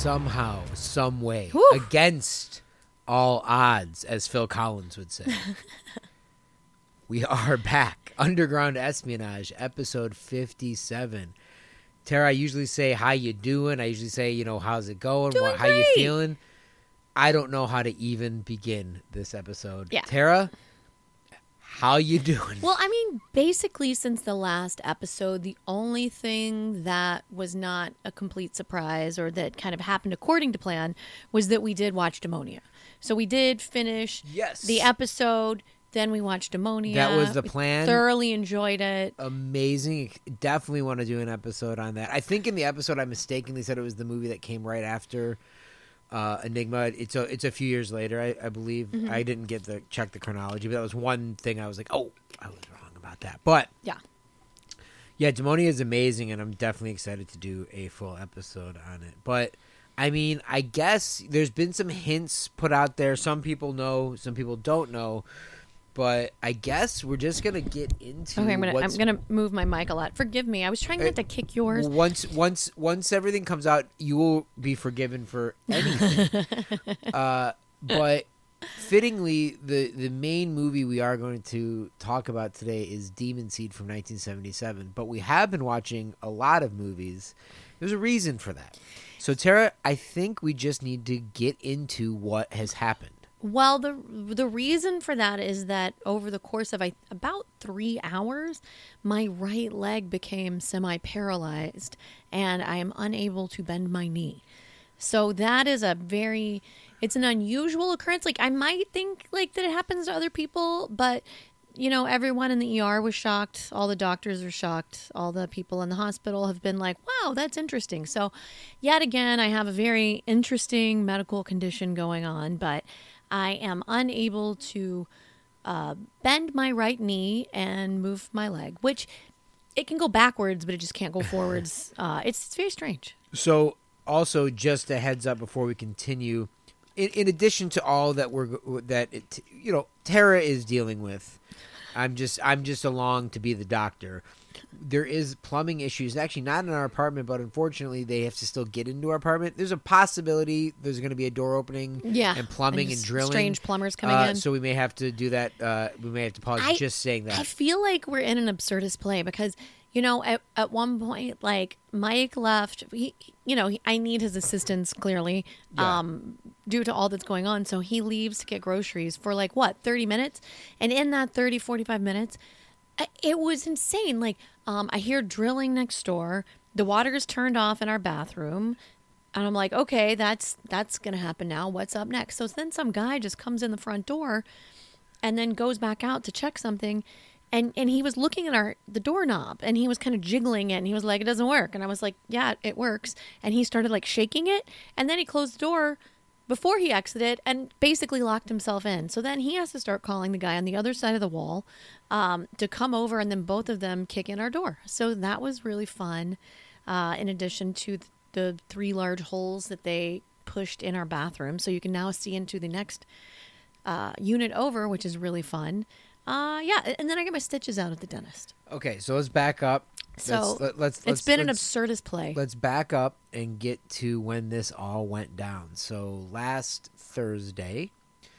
somehow, some way, Whew. against all odds, as Phil Collins would say, we are back. Underground Espionage, episode 57. Tara, I usually say, how you doing? I usually say, how's it going? Doing How you great. feeling? I don't know how to even begin this episode. Yeah. Tara, how you doing? Well, I mean, basically, since the last episode, the only thing that was not a complete surprise or that kind of happened according to plan was that we did watch Demonia. So we did finish Yes. the episode, then we watched Demonia. That was the We plan. thoroughly enjoyed it. Amazing. Definitely want to do an episode on that. I think in the episode I mistakenly said it was the movie that came right after Enigma. It's a few years later, I believe. Mm-hmm. I didn't check the chronology, but that was one thing I was like, oh, I was wrong about that. But yeah, Demonia is amazing, and I'm definitely excited to do a full episode on it. But I mean, I guess there's been some hints put out there. Some people know, some people don't know. But I guess we're just gonna get into. Okay, I'm gonna move my mic a lot. Forgive me. I was trying not to kick yours. Once everything comes out, you will be forgiven for anything. But fittingly, the main movie we are going to talk about today is Demon Seed from 1977. But we have been watching a lot of movies. There's a reason for that. So Tara, I think we just need to get into what has happened. Well, the reason for that is that over the course of about 3 hours, my right leg became semi-paralyzed, and I am unable to bend my knee. So that is it's an unusual occurrence. Like, I might think like that it happens to other people, but everyone in the ER was shocked. All the doctors are shocked. All the people in the hospital have been like, wow, that's interesting. So yet again, I have a very interesting medical condition going on, but I am unable to bend my right knee and move my leg, which it can go backwards, but it just can't go forwards. It's very strange. So also, just a heads up before we continue, in addition to all that Tara is dealing with, I'm just along to be the doctor. There is plumbing issues, actually not in our apartment, but unfortunately they have to still get into our apartment. There's a possibility there's going to be a door opening and plumbing and drilling. Strange plumbers coming in. So we may have to do that. We may have to pause just saying that. I feel like we're in an absurdist play because, at one point, like Mike left, I need his assistance clearly due to all that's going on. So he leaves to get groceries for 30 minutes. And in that 30, 45 minutes, it was insane. Like, I hear drilling next door. The water is turned off in our bathroom. And I'm like, okay, that's going to happen now. What's up next? So then some guy just comes in the front door and then goes back out to check something. And he was looking at the doorknob and he was kind of jiggling it. And he was like, it doesn't work. And I was like, yeah, it works. And he started shaking it. And then he closed the door before he exited and basically locked himself in. So then he has to start calling the guy on the other side of the wall to come over, and then both of them kick in our door. So that was really fun, in addition to the 3 large holes that they pushed in our bathroom. So you can now see into the next unit over, which is really fun. And then I get my stitches out at the dentist. Okay, so let's back up. So it's been an absurdist play. Let's back up and get to when this all went down. So last Thursday,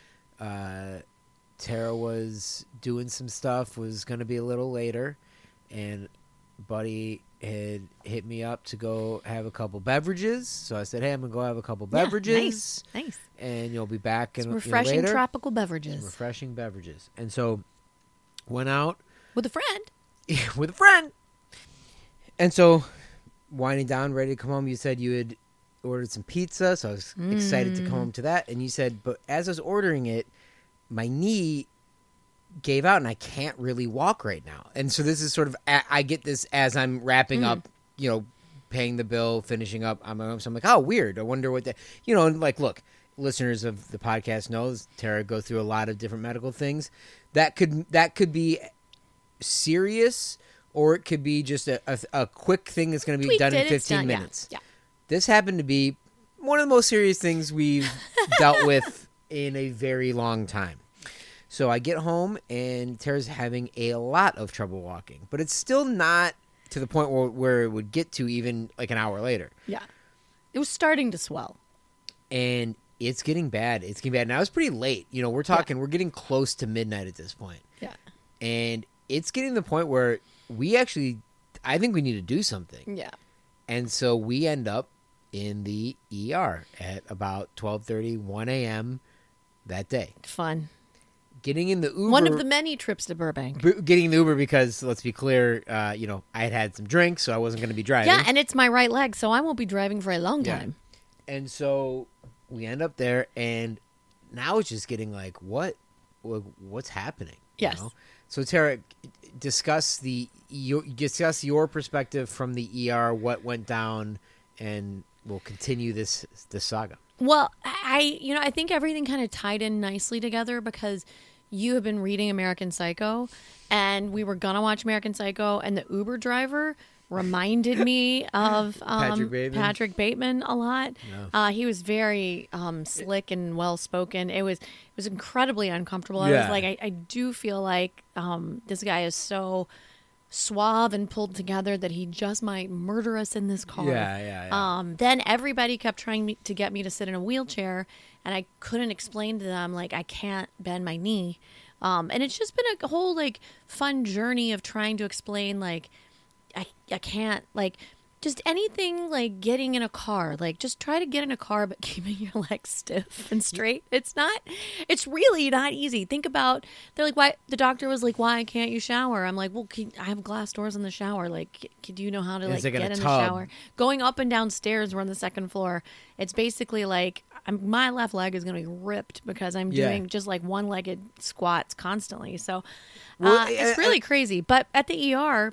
Tara was doing some stuff, was going to be a little later, and Buddy had hit me up to go have a couple beverages. So I said, hey, I'm going to go have a couple beverages. Nice. And you'll be back in refreshing later. Tropical beverages. Some refreshing beverages. And so went out. With a friend. With a friend. And so, winding down, ready to come home, you said you had ordered some pizza, so I was excited to come home to that. And you said, but as I was ordering it, my knee gave out and I can't really walk right now. And so this is sort of, I get this as I'm wrapping up, paying the bill, finishing up on my own. So I'm like, oh, weird. I wonder what that, look, listeners of the podcast knows Tara go through a lot of different medical things. That could be serious, or it could be just a quick thing that's going to be done in 15 minutes. Yeah. This happened to be one of the most serious things we've dealt with in a very long time. So I get home, and Tara's having a lot of trouble walking. But it's still not to the point where it would get to even an hour later. Yeah. It was starting to swell. And it's getting bad. It's getting bad. Now it's pretty late. You know, we're talking. We're getting close to midnight at this point. Yeah. And it's getting to the point where I think we need to do something. Yeah. And so we end up in the ER at about 12:30, 1 a.m. that day. Fun. Getting in the Uber. One of the many trips to Burbank. Getting in the Uber because, let's be clear, I had some drinks, so I wasn't going to be driving. Yeah, and it's my right leg, so I won't be driving for a long time. And so we end up there, and now it's just getting like, what's happening? Yes. You know? So Tara, discuss your perspective from the ER, what went down, and we'll continue this saga. Well, I think everything kind of tied in nicely together because you have been reading American Psycho, and we were gonna watch American Psycho, and the Uber driver reminded me of Patrick Bateman a lot. Yeah. He was very slick and well spoken. It was incredibly uncomfortable. I was like, I do feel like this guy is so suave and pulled together that he just might murder us in this car. Yeah. Then everybody kept trying to get me to sit in a wheelchair, and I couldn't explain to them, like, I can't bend my knee. And it's just been a whole, like, fun journey of trying to explain, like, I can't, like, just anything, like, getting in a car. Like, just try to get in a car, but keeping your legs stiff and straight. It's really not easy. Think about, they're like, why, the doctor was like, why can't you shower? I'm like, well, I have glass doors in the shower. Like, do you know how to, like, get in the shower? Going up and down stairs, we're on the second floor. It's basically like, my left leg is going to be ripped because I'm doing just, like, one-legged squats constantly. So, it's really crazy. But at the ER,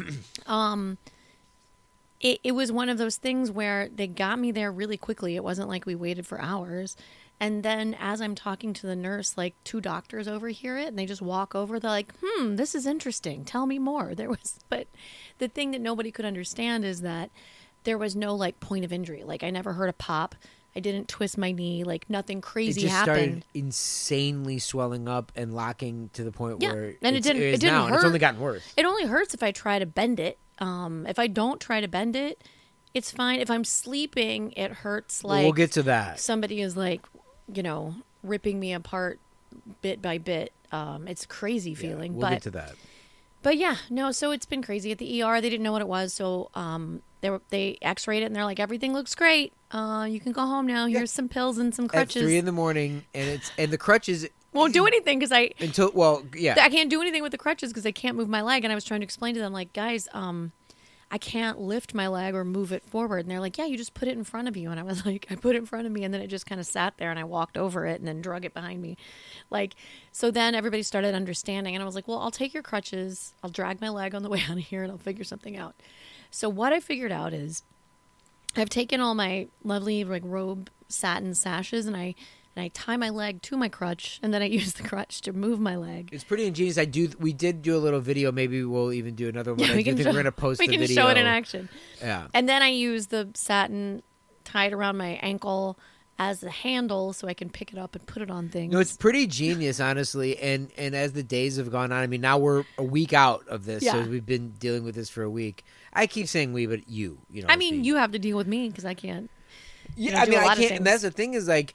It was one of those things where they got me there really quickly. It wasn't like we waited for hours. And then as I'm talking to the nurse, like, two doctors overhear it and they just walk over. They're like, this is interesting. Tell me more. But the thing that nobody could understand is that there was no, like, point of injury. Like, I never heard a pop. I didn't twist my knee. Like, nothing crazy happened. It just started insanely swelling up and locking to the point where and it didn't hurt. And it's only gotten worse. It only hurts if I try to bend it. If I don't try to bend it, it's fine. If I'm sleeping, it hurts like... We'll get to that. Somebody is, like, ripping me apart bit by bit. It's a crazy feeling. We'll get to that. But yeah, no, so it's been crazy. At the ER, they didn't know what it was, so they x-rayed it, and they're like, everything looks great. You can go home now. Here's some pills and some crutches. At 3 a.m, and the crutches... Won't do anything because I can't do anything with the crutches because I can't move my leg. And I was trying to explain to them, like, guys, I can't lift my leg or move it forward. And they're like, yeah, you just put it in front of you. And I was like, I put it in front of me, and then it just kind of sat there, and I walked over it and then drug it behind me. Like, so then everybody started understanding, and I was like, well, I'll take your crutches. I'll drag my leg on the way out of here, and I'll figure something out. So what I figured out is I've taken all my lovely, like, robe satin sashes, and I tie my leg to my crutch, and then I use the crutch to move my leg. It's pretty ingenious. We did do a little video. Maybe we'll even do another one. Yeah, I think we're going to post the video. We can show it in action. Yeah. And then I use the satin tied around my ankle as the handle so I can pick it up and put it on things. No, it's pretty genius, honestly. And as the days have gone on, I mean, now we're a week out of this, so we've been dealing with this for a week. I keep saying we, but you know. I mean, you have to deal with me because I can't. Yeah, I mean, I can't. And that's the thing is, like,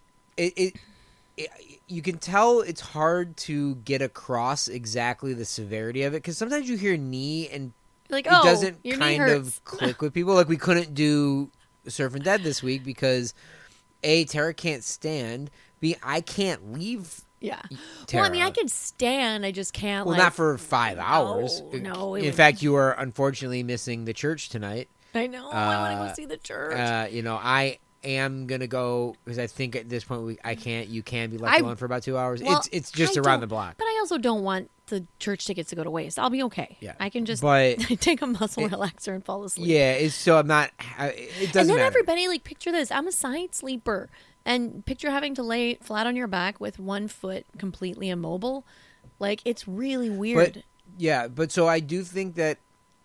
you can tell it's hard to get across exactly the severity of it because sometimes you hear knee and like, it doesn't kind of click with people. Like, we couldn't do Surfing Dead this week because A, Tara can't stand. B, I can't leave. Yeah. Tara. Well, I mean, I can stand. I just can't. Well, not for 5 hours. No. In fact, you are unfortunately missing the church tonight. I know. I want to go see the church. I am gonna go because I think at this point you can be left alone for about 2 hours. Well, it's just around the block. But I also don't want the church tickets to go to waste. I'll be okay. Yeah, I can just take a muscle relaxer and fall asleep. Yeah, so I'm not. It doesn't. And then matter. everybody, like, picture this: I'm a side sleeper, and picture having to lay flat on your back with one foot completely immobile. Like, it's really weird. But so I do think that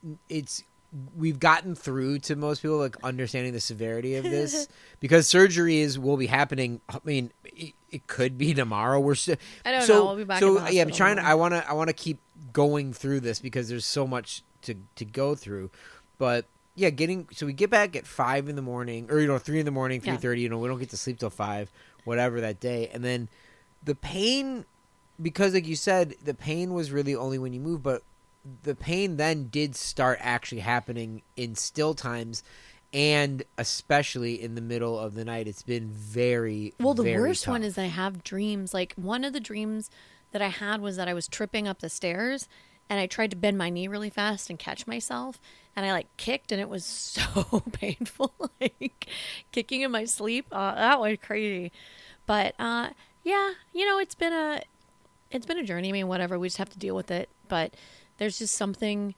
we've gotten through to most people, like, understanding the severity of this because surgery will be happening. I mean, it could be tomorrow. I don't know. We'll be back. So I'm trying to. I want to keep going through this because there's so much to go through. But so we get back at 5 in the morning, or 3 in the morning, 3:30. Yeah. We don't get to sleep till 5, whatever that day, and then the pain, because like you said, the pain was really only when you move, but the pain then did start actually happening in still times, and especially in the middle of the night. It's been very, well, the very worst tough. one is I have dreams. Like one of the dreams that I had was that I was tripping up the stairs and I tried to bend my knee really fast and catch myself, and I like kicked, and it was so painful, like kicking in my sleep. That was crazy. But yeah, it's been a journey. I mean, whatever, we just have to deal with it. But there's just something,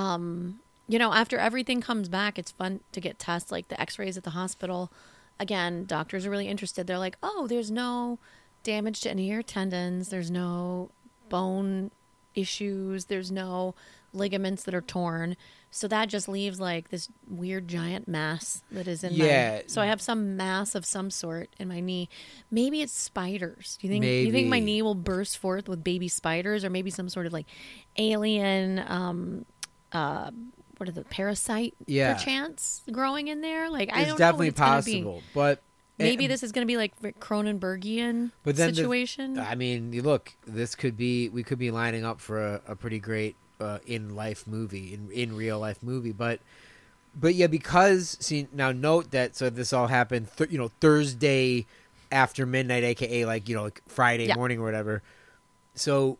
after everything comes back, it's fun to get tests like the x-rays at the hospital. Again, doctors are really interested. They're like, oh, there's no damage to any of your tendons. There's no bone issues. There's no ligaments that are torn. So that just leaves like this weird giant mass that is in my... So I have some mass of some sort in my knee. Maybe it's spiders. Do you think my knee will burst forth with baby spiders, or maybe some sort of like alien what are the parasite perchance growing in there? Like I don't know. It's definitely possible, but maybe this is going to be like Cronenbergian situation. I mean, look, we could be lining up for a pretty great in real life movie, but yeah, because now note that, so this all happened Thursday after midnight, aka like Friday morning or whatever. So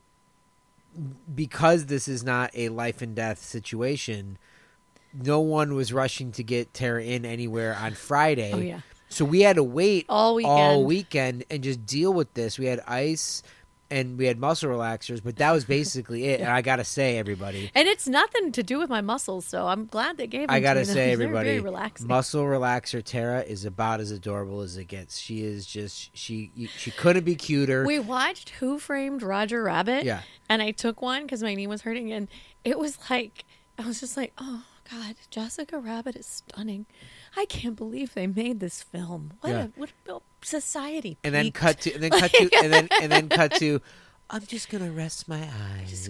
because this is not a life and death situation, no one was rushing to get Tara in anywhere on Friday. Oh yeah. So we had to wait all weekend and just deal with this. We had ice and we had muscle relaxers, but that was basically it. And I gotta say, everybody, and it's nothing to do with my muscles, so I'm glad they gave them. I gotta say, everybody, very relaxing. Muscle relaxer Tara is about as adorable as it gets. She is just she couldn't be cuter. We watched Who Framed Roger Rabbit, and I took one because my knee was hurting, and it was like I was just like, oh God, Jessica Rabbit is stunning. I can't believe they made this film. What a society. And then cut to I'm just gonna rest my eyes.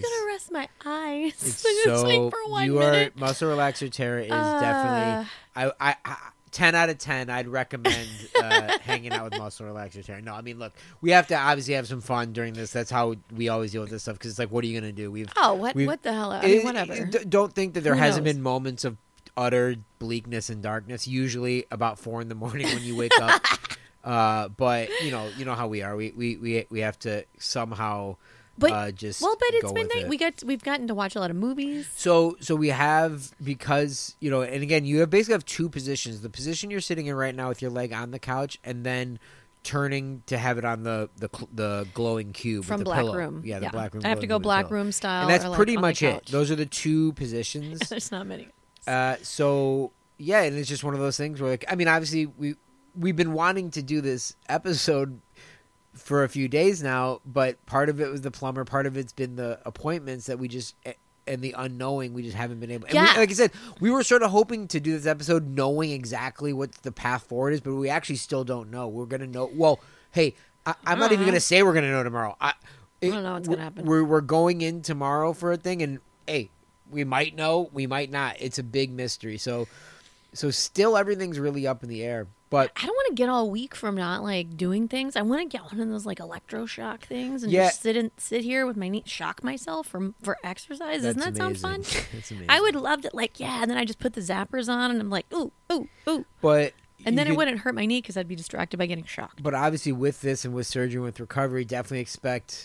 It's so like for 1 minute. Muscle relaxer Tara is definitely I 10 out of 10. I'd recommend hanging out with muscle relaxer Tara. No, I mean, look, we have to obviously have some fun during this. That's how we always deal with this stuff, because it's like, what are you gonna do? What the hell? I mean, whatever. Don't think that there hasn't been moments of utter bleakness and darkness, usually about 4 in the morning when you wake up. But you know how we are. We have to somehow just. Well, but it's been nice. We've gotten to watch a lot of movies. So we have, because and again, you basically have two positions: the position you're sitting in right now with your leg on the couch, and then turning to have it on the glowing cube from with the Black pillow. Room. Yeah, the Black Room. I have to go Black Room style, and that's or pretty like much it. Those are the two positions. There's not many. So yeah, and it's just one of those things where, like, I mean, obviously we've been wanting to do this episode for a few days now, but part of it was the plumber, part of it's been the appointments that we just, and the unknowing, we just haven't been able. And like I said, we were sort of hoping to do this episode knowing exactly what the path forward is, but we actually still don't know. We're gonna know. Well, hey, I'm not even gonna say we're gonna know tomorrow. I don't know what's gonna happen. We're going in tomorrow for a thing, and hey, we might know, we might not. It's a big mystery. So still everything's really up in the air. But I don't want to get all weak from not like doing things. I want to get one of those like electroshock things and just sit here with my knee, shock myself for exercise. Doesn't that sound fun? That's amazing. I would love to, like, and then I just put the zappers on and I'm like, ooh, ooh, ooh. But and then it wouldn't hurt my knee because I'd be distracted by getting shocked. But obviously, with this and with surgery and with recovery, definitely expect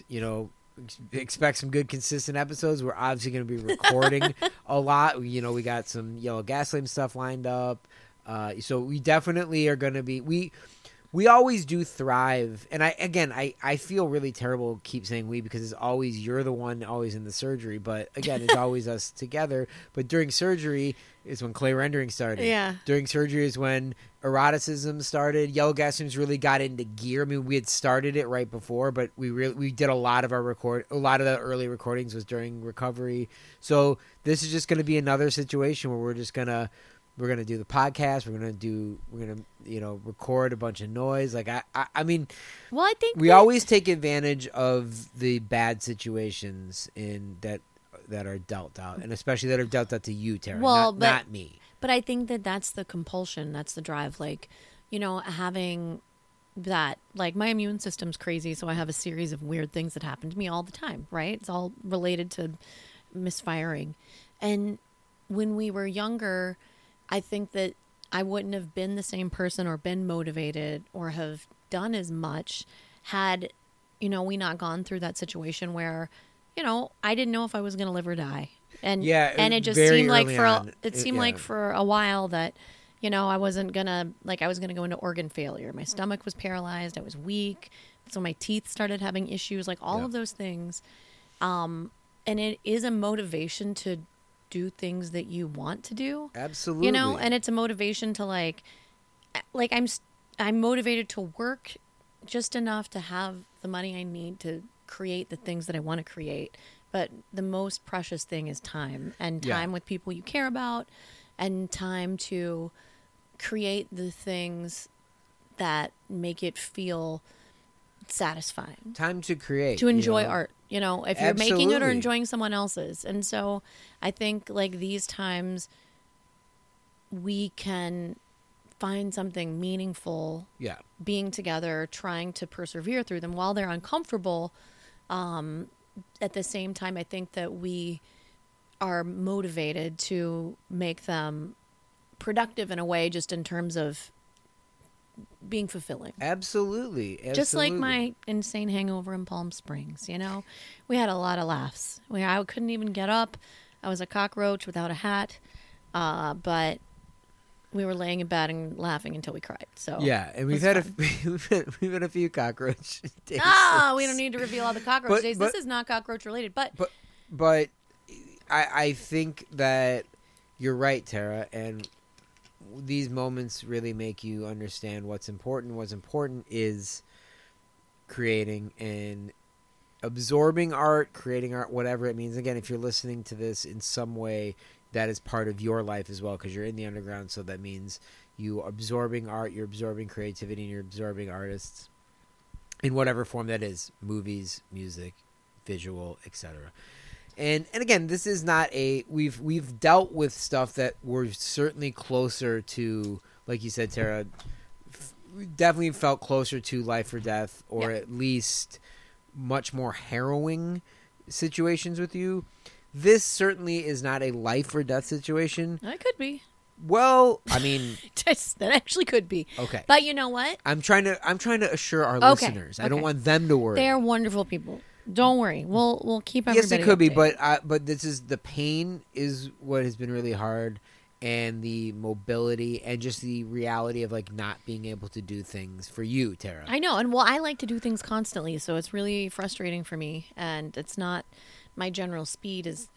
some good consistent episodes. We're obviously going to be recording a lot. We got some Yellow Gaslight stuff lined up. So we definitely are going to be, we always do thrive. And I feel really terrible keep saying we, because it's always, you're the one always in the surgery, but again, it's always us together. But during surgery is when clay rendering started. Yeah. During surgery is when eroticism started. Yellow Gaslights really got into gear. I mean, we had started it right before, but we did a lot of the early recordings was during recovery. So this is just going to be another situation where we're going to do the podcast. We're going to record a bunch of noise. Like I mean, well, I think we always take advantage of the bad situations that are dealt out, and especially that are dealt out to you, Tara, not me. But I think that that's the compulsion. That's the drive. Like, having that, like, my immune system's crazy. So I have a series of weird things that happen to me all the time, right? It's all related to misfiring. And when we were younger, I think that I wouldn't have been the same person or been motivated or have done as much had, we not gone through that situation where, I didn't know if I was going to live or die. And it just seemed like for a while that, I wasn't going to, like, I was going to go into organ failure. My stomach was paralyzed. I was weak. So my teeth started having issues, like all of those things. And it is a motivation to do things that you want to do. Absolutely. And it's a motivation to like I'm motivated to work just enough to have the money I need to create the things that I want to create. But the most precious thing is time, and time with people you care about, and time to create the things that make it feel satisfying. Time to create. To enjoy art. If you're making it or Absolutely. enjoying someone else's. And so I think like these times we can find something meaningful being together, trying to persevere through them while they're uncomfortable. At the same time, I think that we are motivated to make them productive in a way, just in terms of being fulfilling. Absolutely. Just like my insane hangover in Palm Springs, we had a lot of laughs. I couldn't even get up. I was a cockroach without a hat, but we were laying in bed and laughing until we cried. So and we've had we've had a few cockroach days. We don't need to reveal all the cockroach days. This is not cockroach related, but I think that you're right, Tara, and these moments really make you understand what's important. What's important is creating and absorbing art, creating art, whatever it means. Again, if you're listening to this in some way, that is part of your life as well, because you're in the underground. So that means you absorbing art, you're absorbing creativity, and you're absorbing artists in whatever form that is: movies, music, visual, etc. And again, this is not we've dealt with stuff that we're certainly closer to, like you said, Tara, definitely felt closer to life or death, or at least much more harrowing situations with you. This certainly is not a life or death situation. It could be. Well, I mean, that actually could be. Okay. But you know what? I'm trying to assure our listeners. I don't want them to worry. They're wonderful people. Don't worry. We'll keep everybody. Yes, it could updated. be, but this is the pain is what has been really hard, and the mobility and just the reality of like not being able to do things for you, Tara. I know, and I like to do things constantly, so it's really frustrating for me, and it's not my general speed is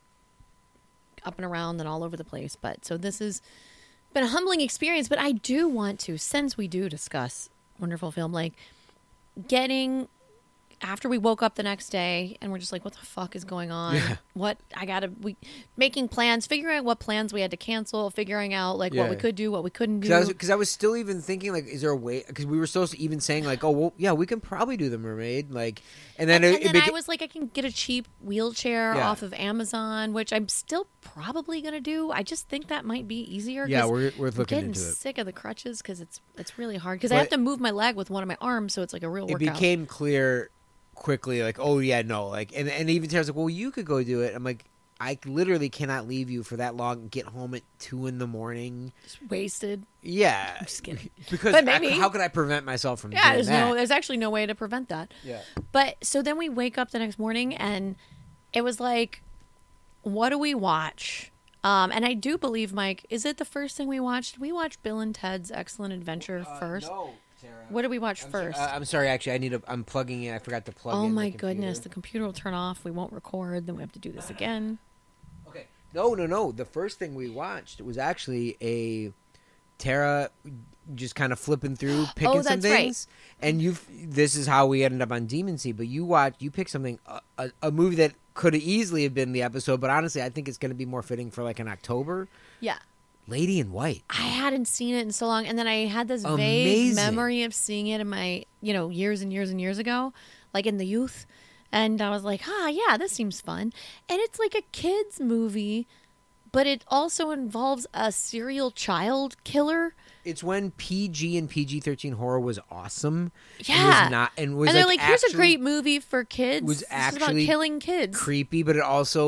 up and around and all over the place. But so this has been a humbling experience. But I do want to, since we do discuss wonderful film, like getting. After we woke up the next day and we're just like, what the fuck is going on? Yeah. Making plans, figuring out what plans we had to cancel, figuring out like what we could do, what we couldn't do. Because I was still even thinking like, is there a way? Because we were supposed to even saying like, oh, well, yeah, we can probably do the Mermaid. Like, and then I was like, I can get a cheap wheelchair off of Amazon, which I'm still probably gonna do. I just think that might be easier. Yeah, we're looking into it. I'm sick of the crutches because it's really hard. Because I have to move my leg with one of my arms, so it's like a real workout. It became clear quickly, like, oh yeah, no, like, and even Tara's like, well, you could go do it. I'm like, I literally cannot leave you for that long and get home at 2 a.m. Just wasted. Yeah, I'm just kidding. Because but maybe, how could I prevent myself from doing that? There's actually no way to prevent that. Yeah. But so then we wake up the next morning and it was like, what do we watch? And I do believe, Mike, is it the first thing we watched? We watched Bill and Ted's Excellent Adventure first. No, Tara. What did we watch first? I'm sorry, actually, I'm plugging in. I forgot to plug in. Oh my goodness, the computer will turn off. We won't record. Then we have to do this again. Okay. No. The first thing we watched was actually a Tara just kind of flipping through, picking some things. Right. And this is how we ended up on Demon Seed. But you picked something, a movie that could easily have been the episode. But honestly, I think it's going to be more fitting for like an October. Yeah. Lady in White. I hadn't seen it in so long, and then I had this vague memory of seeing it in my, years and years and years ago, like in the youth, and I was like, yeah, this seems fun, and it's like a kids movie, but it also involves a serial child killer. It's when PG and PG-13 horror was awesome. Yeah. Was not, and was And they're like, here's a actually great movie for kids. was This is about actually killing kids. creepy, but it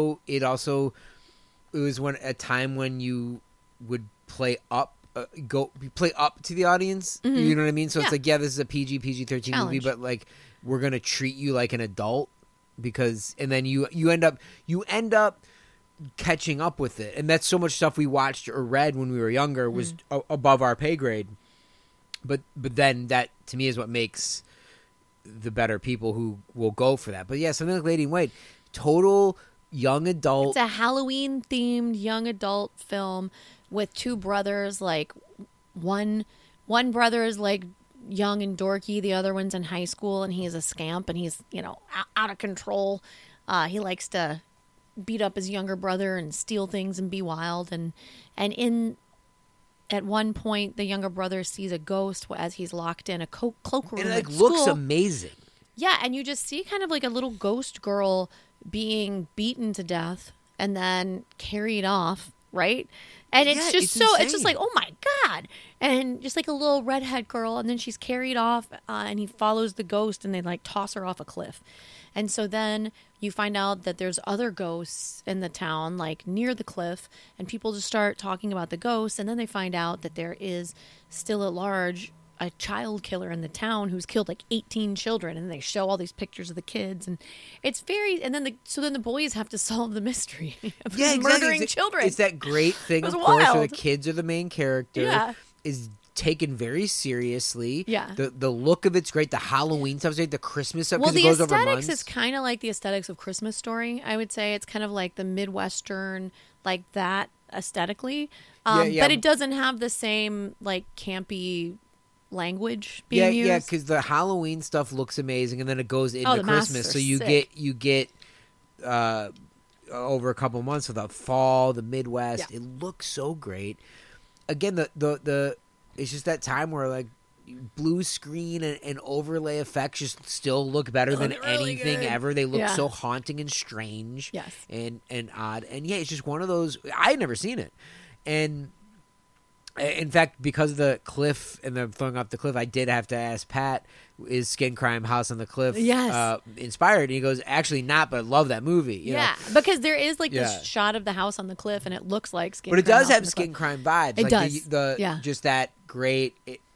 was when a time when you would play up to the audience. Mm-hmm. You know what I mean? So it's Yeah. like, yeah, this is a PG-13 movie, Challenge. but like we're gonna treat you like an adult because, and then you end up catching up with it, and that's so much stuff we watched or read when we were younger was above our pay grade. But then that to me is what makes the better people who will go for that. But yeah, something like Lady in White, total young adult. It's a Halloween themed young adult film with two brothers. Like one brother is like young and dorky, the other one's in high school, and he's a scamp, and he's out of control. He likes to beat up his younger brother and steal things and be wild. And at one point, the younger brother sees a ghost as he's locked in a cloakroom. And it at looks school. amazing. Yeah, and you just see kind of like a little ghost girl being beaten to death and then carried off, right? And it's Yeah, just it's it's insane. just like, oh my God. And just like a little redhead girl, and then she's carried off, and he follows the ghost, and they like toss her off a cliff. And so then you find out that there's other ghosts in the town, like near the cliff, and people just start talking about the ghosts, and then they find out that there is still at large a child killer in the town who's killed like 18 children, and they show all these pictures of the kids, and it's very, and then the boys have to solve the mystery of Yeah, who's exactly. murdering children. It's that great thing, It of was course, where the wild. kids are the main character. Yeah. Is taken very seriously. Yeah. The look of it's great. The Halloween stuff's great. The Christmas stuff, Well, because the it goes over aesthetics months. is kind of like the aesthetics of Christmas Story. I would say it's kind of like the Midwestern, like that aesthetically. Yeah. But it doesn't have the same like campy language being used. Yeah, because the Halloween stuff looks amazing, and then it goes into the masks Christmas. are So you sick. get over a couple months with the fall, the Midwest. Yeah. It looks so great. Again, the it's just that time where like blue screen and overlay effects just still look better than look really anything good. ever. They look Yeah. so haunting and strange. Yes. And odd. And yeah, it's just one of those. I had never seen it, and in fact, because of the cliff and the throwing off the cliff, I did have to ask Pat, is Skin Crime House on the Cliff inspired? And he goes, actually not, but I love that movie. You know? Because there is like Yeah. this shot of the house on the cliff, and it looks like Skin But it Crime does House on have the Skin Cliff. Crime vibes. It like does. The Yeah. just that great.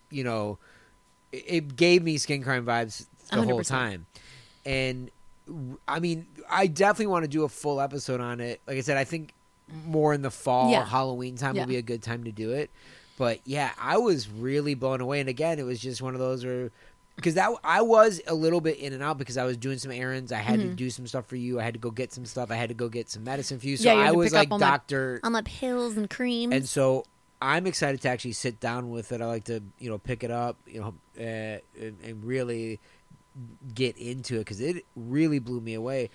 It gave me Skin Crime vibes the whole 100%. time, and I mean, I definitely want to do a full episode on it. Like I said, I think more in the fall, Yeah. Halloween time Yeah. will be a good time to do it. But yeah, I was really blown away, and again, it was just one of those where. Because I was a little bit in and out because I was doing some errands. I had to do some stuff for you. I had to go get some stuff. I had to go get some medicine for you. So Yeah, you had I to was pick up like all my- Doctor. On like pills and creams. And so I'm excited to actually sit down with it. I like to, pick it up, and really get into it because it really blew me away.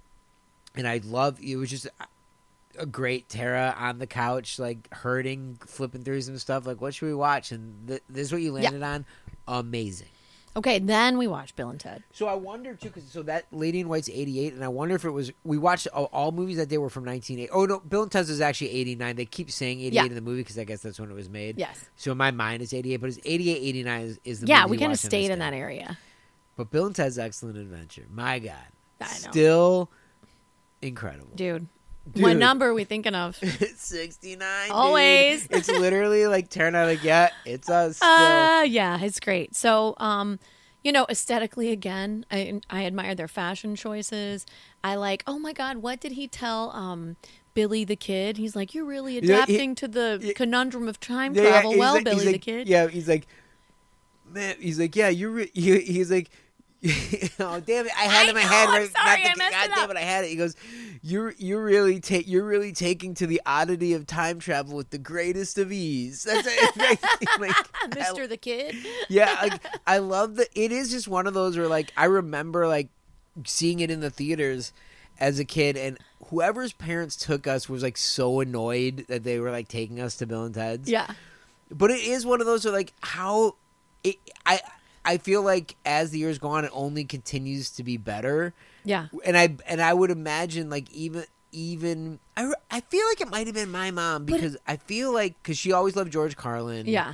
And I love it. Was just a great Tara on the couch, like hurting, flipping through some stuff. Like, what should we watch? And this is what you landed on. Amazing. Okay, then we watched Bill and Ted. So I wonder too, because that Lady in White's 88, and I wonder if it was we watched all movies that day were from 1980. Oh no, Bill and Ted's is actually 89. They keep saying 88 Yeah. in the movie because I guess that's when it was made. Yes. So in my mind it's 88, but it's 88, 89 is the Yeah, movie we kind of watched on stayed this in day. that area. But Bill and Ted's Excellent Adventure, my God, I know. still incredible. Dude. Dude. What number are we thinking of? 69. dude. Always. It's literally like Tara and I like, yeah, it's us still. Yeah, it's great. So, aesthetically, again, I admire their fashion choices. I like, oh my God, what did he tell Billy the Kid? He's like, you're really Yeah, adapting to the conundrum of time Yeah, travel. he's Well, like- Billy he's the like- Kid. Yeah, he's like, man, he's like, yeah, he's like, oh damn it, I had it in my know, head. I'm Right, sorry, not I messed God it damn up. it, I had it. He goes, you're really taking to the oddity of time travel with the greatest of ease. That's it. Like, Mr. the Kid. yeah, like I love that. It is just one of those where like I remember like seeing it in the theaters as a kid, and whoever's parents took us was like so annoyed that they were like taking us to Bill and Ted's. Yeah. But it is one of those where like how it I feel like as the years go on, it only continues to be better. Yeah. And I would imagine like even even. I feel like it might have been my mom because I feel like because she always loved George Carlin. Yeah.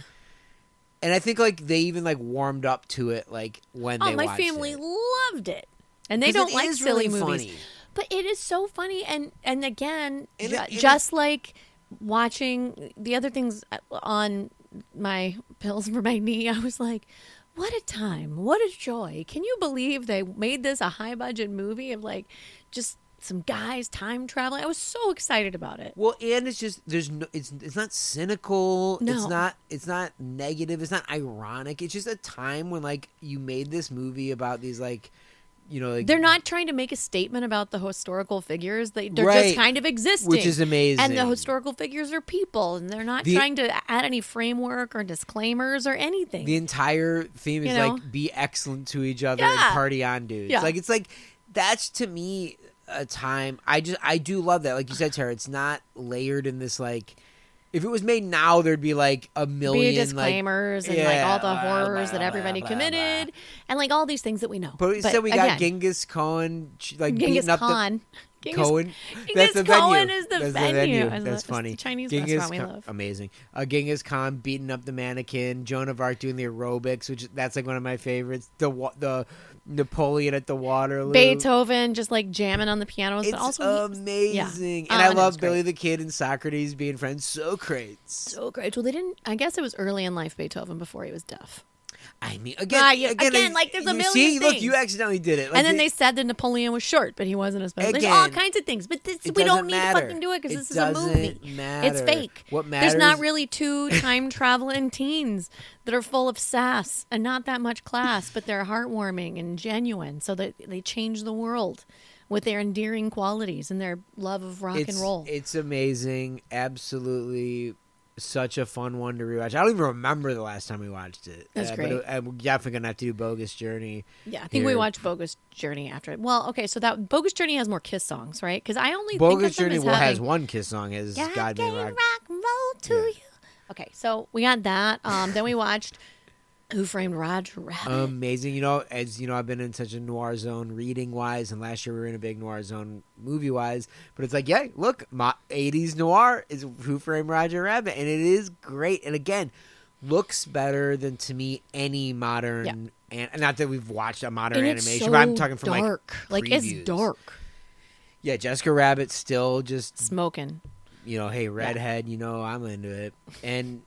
And I think like they even like warmed up to it like when they my watched family it. loved it, and they 'Cause don't it like is silly really movies. funny. But it is so funny, and again, And just like watching the other things on my pills for my knee, I was like, what a time, what a joy. Can you believe they made this a high budget movie of like just some guys time traveling? I was so excited about it. Well, and it's just there's no it's not cynical. No. It's not negative. It's not ironic. It's just a time when like you made this movie about these like like They're not trying to make a statement about the historical figures. They're Right. just kind of existing. Which is amazing. And the historical figures are people, and they're not trying to add any framework or disclaimers or anything. The entire theme is You know? like be excellent to each other Yeah. and party on, dudes. Yeah. Like it's like that's to me a time I do love that. Like you said, Tara, it's not layered in this like. If it was made now, there'd be like a million Be disclaimers and like all the horrors that everybody blah, committed, and like all these things that we know. But instead, we got again, Genghis Khan like Genghis beating up Khan. the Cohen. Genghis the Cohen venue. is the That's venue. I That's love- funny. It's the Chinese Genghis restaurant we Khan- love. Amazing. Genghis Khan beating up the mannequin. Joan of Arc doing the aerobics, which that's like one of my favorites. The Napoleon at the Waterloo. Beethoven just like jamming on the pianos, It's but also amazing. Yeah. And I and it love was Billy great. the Kid and Socrates being friends. Socrates. So great. Well, they didn't. I guess it was early in life Beethoven before he was deaf. I mean, Again, like, there's a million see, look, things. you accidentally did it. Like, And then they said that Napoleon was short, but he wasn't as bad. There's Again, all kinds of things, but it we doesn't don't need matter. to fucking do it because It this is a movie. doesn't matter. It's fake. What matters? There's not really two time traveling teens that are full of sass and not that much class, but they're heartwarming and genuine. So that they change the world with their endearing qualities and their love of rock and roll. It's amazing. Absolutely. Such a fun one to rewatch. I don't even remember the last time we watched it. That's great. But we're definitely going to have to do Bogus Journey. Yeah, I think we here. watched Bogus Journey after it. Well, okay, so that Bogus Journey has more Kiss songs, right? Because I only Bogus think of them Journey as has having, one Kiss song. Has God Made Rock. and roll to Yeah. you. Okay, so we got that. Then we watched Who Framed Roger Rabbit. Amazing. As you know, I've been in such a noir zone reading wise, and last year we were in a big noir zone movie wise. But it's like, yeah, look, my 80s noir is Who Framed Roger Rabbit, and it is great. And again, looks better than to me any modern. And not that we've watched a modern and it's animation, so but I'm talking from dark. like it's previews. dark. Yeah, Jessica Rabbit still just Smoking. hey, redhead, I'm into it. And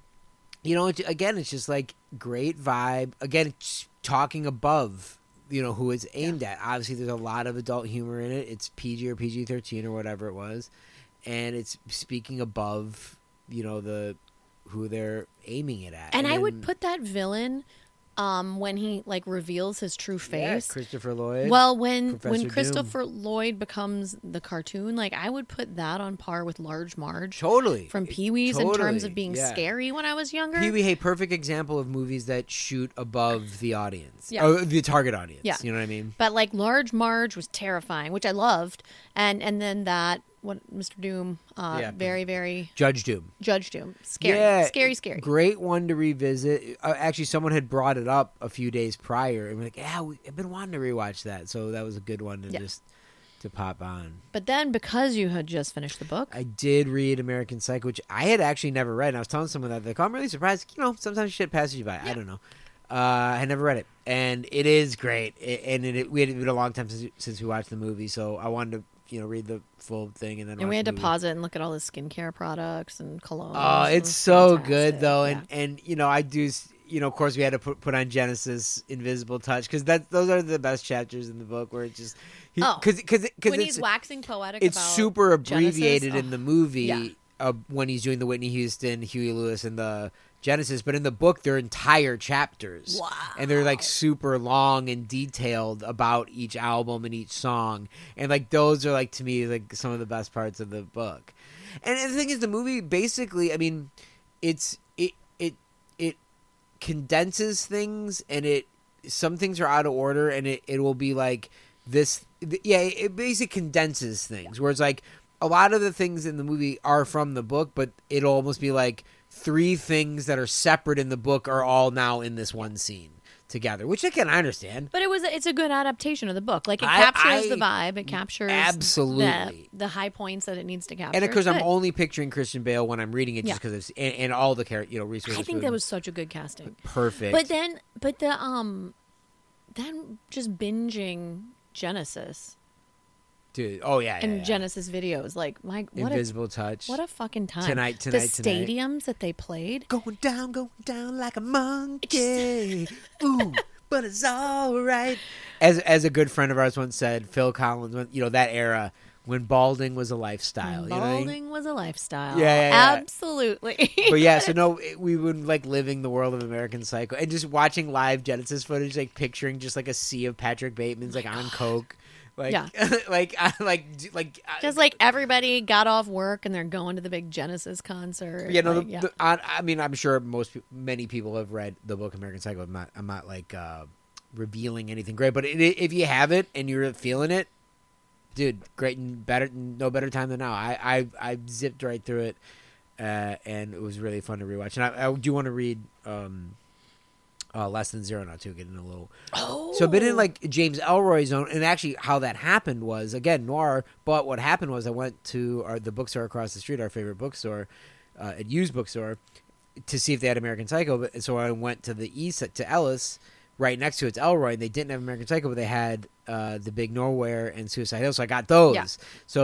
again, it's just like great vibe. Again, it's talking above, who it's aimed at. Obviously, there's a lot of adult humor in it. It's PG or PG-13 or whatever it was, and it's speaking above, who they're aiming it at. And I would then- put that villain when he like reveals his true yeah, face. Christopher Lloyd. Well, when Professor Christopher Lloyd becomes the cartoon, like I would put that on par with Large Marge totally from Pee-wee's in terms Totally, of being yeah. scary when I was younger. Pee-wee, hey, perfect example of movies that shoot above the audience, Yeah. or the target audience. Yeah. You know what I mean? But like Large Marge was terrifying, which I loved, and then that Mr. Doom, Yeah. very very Judge Doom. Judge Doom, scary, Yeah, scary. Great one to revisit. Actually, someone had brought it up a few days prior, and we're like, "Yeah, I've been wanting to rewatch that." So that was a good one to just to pop on. But then because you had just finished the book, I did read American Psycho, which I had actually never read. And I was telling someone that like, I'm really surprised. Sometimes shit passes you by. I don't know. I had never read it, and it is great. We had been a long time since we watched the movie, so I wanted to read the full thing and then. and we watch had the to movie. pause it and look at all the skincare products and cologne. Oh, it's so good though, and I do. Of course, we had to put on Genesis Invisible Touch because those are the best chapters in the book where it just because when it's he's waxing poetic, it's about super abbreviated Genesis. in the movie Yeah. when he's doing the Whitney Houston, Huey Lewis, and the Genesis, but in the book they're entire chapters. Wow. And they're like super long and detailed about each album and each song. And like those are like to me like some of the best parts of the book. And the thing is the movie basically, I mean, it condenses things and some things are out of order and it will be like this it basically condenses things where it's like a lot of the things in the movie are from the book, but it'll almost be like 3 things that are separate in the book are all now in this one scene together, which again I understand. But it's a good adaptation of the book. Like it I- captures I- the vibe. It captures Absolutely. the high points that it needs to capture. And of course, I'm Good. only picturing Christian Bale when I'm reading it, just Yeah. because and all the characters, Reese I think Witherspoon. that was such a good casting. perfect. But then just binging Genesis dude, oh yeah, and yeah. Genesis videos, like what Invisible Touch. a fucking time. Tonight, the tonight. stadiums that they played. Going down like a monkey. Ooh, but it's all right. As a good friend of ours once said, Phil Collins, that era when balding was a lifestyle. You know what I mean? Balding was a lifestyle. Yeah. Absolutely. But yeah, so no, we would like living the world of American Psycho and just watching live Genesis footage, like picturing just like a sea of Patrick Bateman's like on coke, like Yeah. like Just like everybody got off work and they're going to the big Genesis concert. you know. Like, I mean, I'm sure many people have read the book American Psycho. I'm not like revealing anything great, but if you have it and you're feeling it, dude, great and better, no better time than now. I zipped right through it, and it was really fun to rewatch. And I do want to read Less Than Zero now too, getting a little. Oh. So I've been in like James Ellroy's zone, and actually how that happened was again noir. But what happened was I went to the bookstore across the street, our favorite bookstore, at Used Bookstore, to see if they had American Psycho. But so I went to the east to Ellis. Right next to it's Elroy, and they didn't have American Psycho, but they had The Big Nowhere and Suicide Hill, so I got those. Yeah.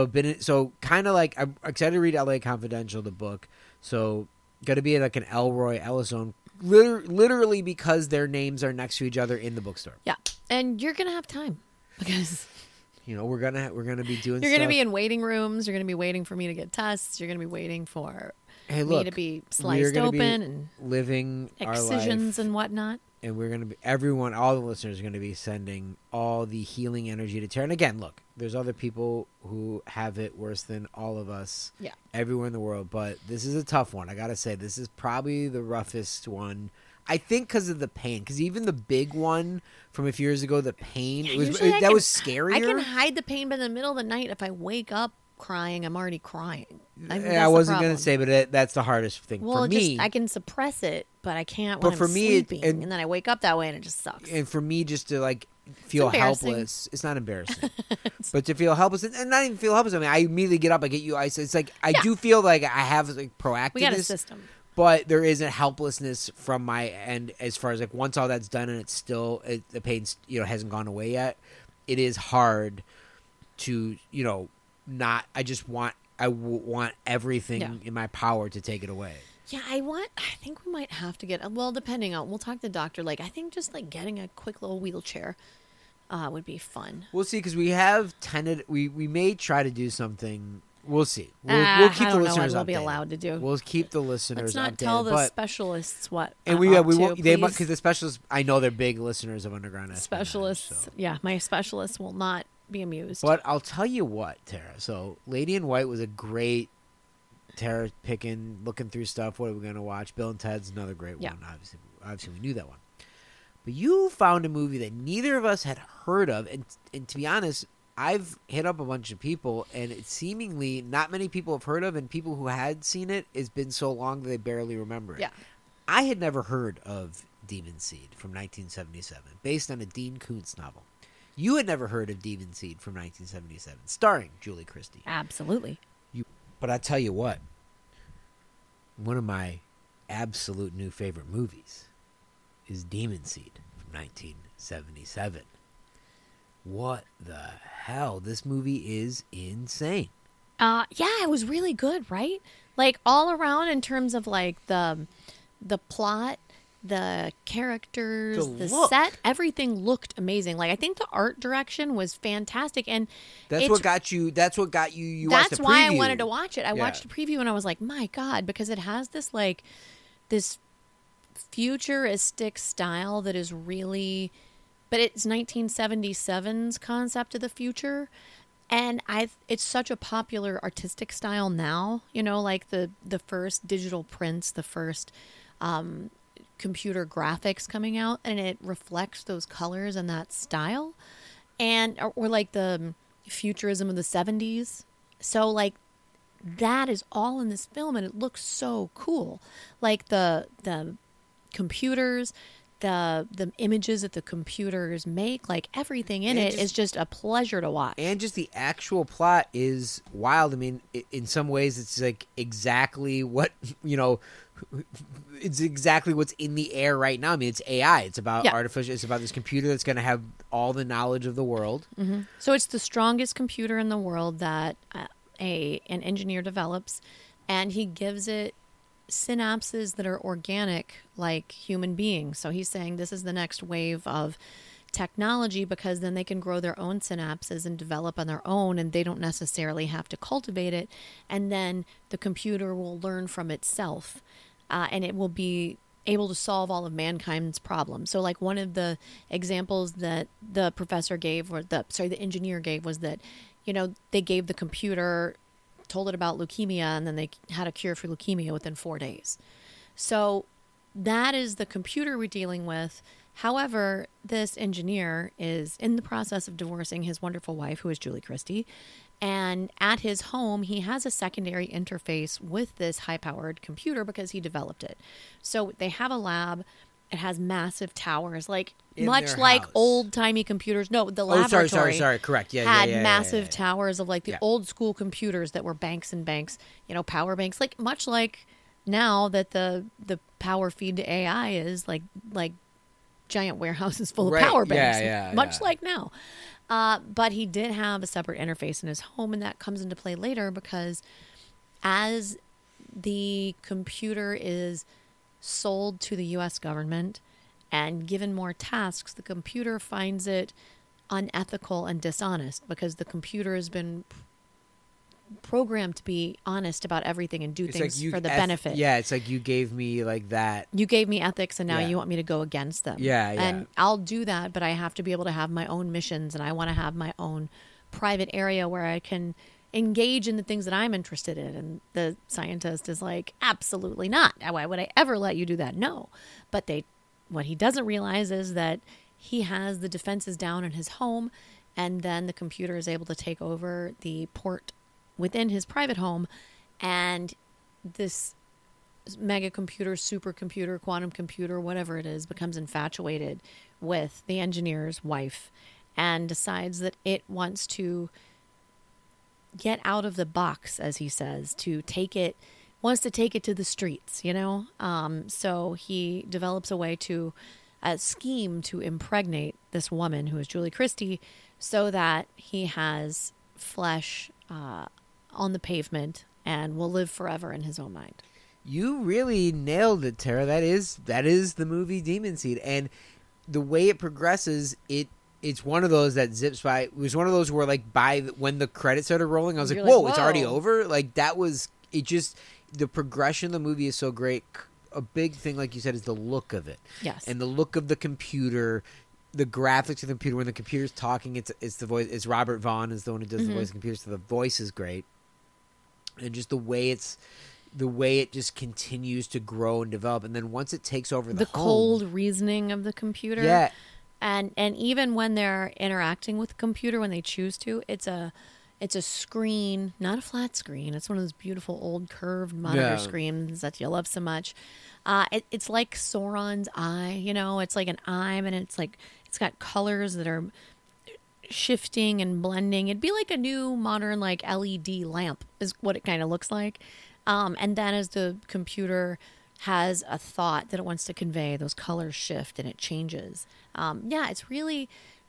So kind of like I'm excited to read L.A. Confidential, the book. So got to be like an Elroy Ellis zone, literally because their names are next to each other in the bookstore. Yeah, and you're gonna have time because We're gonna be doing. you're gonna stuff. be in waiting rooms. You're gonna be waiting for me to get tests. You're gonna be waiting for Hey, me look, to be we're sliced gonna be open and living our life. excisions and whatnot. And we're going to be, all the listeners are going to be sending all the healing energy to Tara. And again, look, there's other people who have it worse than all of us everywhere in the world. But this is a tough one. I got to say, this is probably the roughest one. I think because of the pain. Because even the big one from a few years ago, the pain, was scarier. I can hide the pain, but in the middle of the night, if I wake up crying, I'm already crying. I wasn't going to say, but that's the hardest thing for me. I can suppress it, but I can't when I'm sleeping. And then I wake up that way, and it just sucks. And for me, just to like feel helpless, it's not embarrassing, but to feel helpless and not even feel helpless. I mean, I immediately get up, I get you. It's like I do feel like I have like proactiveness. We got a system. But there is a helplessness from my end as far as like once all that's done and it's still the pain hasn't gone away yet. It is hard to not. I want everything in my power to take it away. Yeah, I think we might have to get. Well, depending on, we'll talk to the doctor. Like, I think just like getting a quick little wheelchair would be fun. We'll see because we have tended. We may try to do something. We'll see. We'll keep the listeners updated. We'll be allowed to do. We'll keep the listeners. Let's not updated, tell the but, specialists what. And we won't. They might because the specialists. I know they're big listeners of Underground Espionage. Specialists. So. Yeah, my specialists will not be amused. But I'll tell you what, Tara. So Lady in White was a great. Tara picking, looking through stuff. What are we going to watch? Bill and Ted's another great one. Obviously, we knew that one. But you found a movie that neither of us had heard of, and to be honest, I've hit up a bunch of people, and it seemingly not many people have heard of, and people who had seen it, it's been so long that they barely remember it. Yeah. I had never heard of Demon Seed from 1977, based on a Dean Koontz novel. You had never heard of Demon Seed from 1977, starring Julie Christie. Absolutely. But I tell you what, one of my absolute new favorite movies is Demon Seed from 1977. What the hell? This movie is insane. Yeah, it was really good, right? Like all around in terms of like the plot, the characters, the set, everything looked amazing. Like I think the art direction was fantastic, and that's what got you. That's what got you. You that's watched the why preview. I wanted to watch it. I watched the preview and I was like, my God, because it has this like this futuristic style that is really, but it's 1977's concept of the future. And it's such a popular artistic style now, like the first digital prints, the first computer graphics coming out, and it reflects those colors and that style, and or like the futurism of the 70s. So like that is all in this film, and it looks so cool. Like the computers, the images that the computers make, like everything in And it is just a pleasure to watch. And just the actual plot is wild. I mean, in some ways, it's like exactly what, it's exactly what's in the air right now. I mean, it's AI. It's about artificial. It's about this computer that's going to have all the knowledge of the world. Mm-hmm. So it's the strongest computer in the world that an engineer develops, and he gives it synapses that are organic like human beings. So he's saying this is the next wave of technology, because then they can grow their own synapses and develop on their own, and they don't necessarily have to cultivate it. And then the computer will learn from itself, and it will be able to solve all of mankind's problems. So like one of the examples that the professor gave, or the engineer gave, was that, they gave the computer, told it about leukemia, and then they had a cure for leukemia within 4 days. So that is the computer we're dealing with. However, this engineer is in the process of divorcing his wonderful wife, who is Julie Christie. And at his home, he has a secondary interface with this high-powered computer because he developed it. So they have a lab. It has massive towers, like In much their like house. old-timey computers. No, the laboratory Sorry. Correct. Yeah, had yeah, massive yeah. towers of like the Yeah. old school computers that were banks and banks, power banks, like much like now that the power feed to AI is like giant warehouses full of Right. power banks, Yeah, much yeah. like now. But he did have a separate interface in his home, and that comes into play later because as the computer is sold to the U.S. government and given more tasks, the computer finds it unethical and dishonest because the computer has been programmed to be honest about everything and do It's things like for the benefit. Yeah, it's like you gave me like that. You gave me ethics and now Yeah. you want me to go against them. Yeah. And I'll do that, but I have to be able to have my own missions, and I want to have my own private area where I can engage in the things that I'm interested in. And the scientist is like, absolutely not. Why would I ever let you do that? No. But what he doesn't realize is that he has the defenses down in his home, and then the computer is able to take over the port within his private home, and this mega computer, supercomputer, quantum computer, whatever it is, becomes infatuated with the engineer's wife and decides that it wants to get out of the box, as he says, wants to take it to the streets, So he develops a scheme to impregnate this woman, who is Julie Christie, so that he has flesh on the pavement and will live forever in his own mind. You really nailed it, Tara. That is the movie Demon Seed, and the way it progresses, it's one of those that zips by. It was one of those where, like, when the credits started rolling, I was You're like, "Whoa, like, it's already whoa." over!" Like that was it. Just the progression of the movie is so great. A big thing, like you said, is the look of it. Yes. And the look of the computer, the graphics of the computer. When the computer's talking, it's the voice. It's Robert Vaughn is the one who does the voice of the computer, so the voice is great. And just the way it just continues to grow and develop, and then once it takes over the home, cold reasoning of the computer, yeah, and even when they're interacting with the computer, when they choose to, it's a screen, not a flat screen. It's one of those beautiful old curved monitor screens that you love so much. It's like Sauron's eye, It's like an eye, and it's got colors that are shifting and blending. It'd be like a new modern like LED lamp is what it kind of looks like. And then as the computer has a thought that it wants to convey, those colors shift and it changes. It's really